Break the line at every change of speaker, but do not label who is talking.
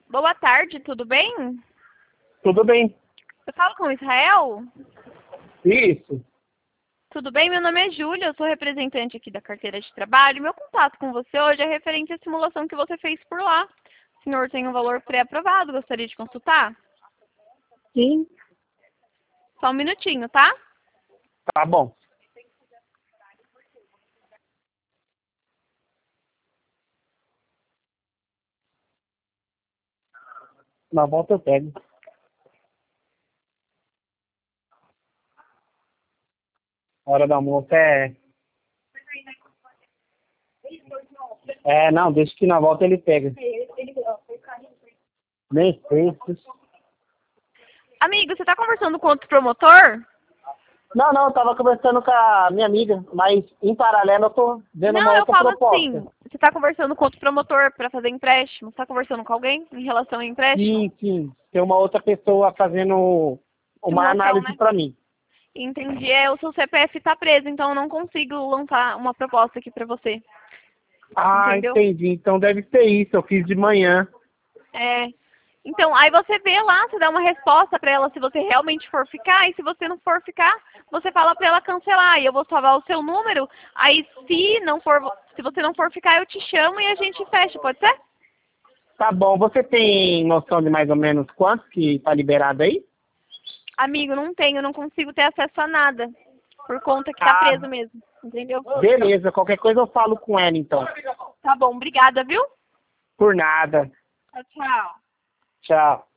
Boa tarde, tudo bem?
Tudo bem.
Eu falo com o Israel?
Isso.
Tudo bem? Meu nome é Júlia, eu sou representante aqui da carteira de trabalho. Meu contato com você hoje é referente à simulação que você fez por lá. O senhor tem um valor pré-aprovado, gostaria de consultar?
Sim.
Só um minutinho, tá?
Tá bom. Na volta eu pego. A hora do almoço é... não, deixa que na volta ele pega. Nem sei.
Amigo, você está conversando com outro promotor?
Não, eu tava conversando com a minha amiga, mas em paralelo eu tô vendo uma
Não, eu
outra
falo
proposta.
assim. Você está conversando com outro promotor para fazer empréstimo? Você está conversando com alguém em relação ao empréstimo?
Sim. Tem uma outra pessoa fazendo uma
Simulação,
análise
né?
pra mim.
Entendi. O seu CPF está preso, então eu não consigo lançar uma proposta aqui para você.
Ah,
Entendeu?
entendi. Então deve ser isso. Eu fiz de manhã.
É. Então, aí você vê lá, você dá uma resposta para ela se você realmente for ficar, e se você não for ficar, você fala para ela cancelar, e eu vou salvar o seu número, aí se você não for ficar, eu te chamo e a gente fecha, pode ser?
Tá bom. Você tem noção de mais ou menos quanto que tá liberado aí?
Amigo, não tenho, não consigo ter acesso a nada, por conta que tá
Ah,
preso mesmo, entendeu?
beleza. Qualquer coisa eu falo com ela, então.
Tá bom, obrigada, viu?
Por nada.
Tchau, tchau.
Tchau.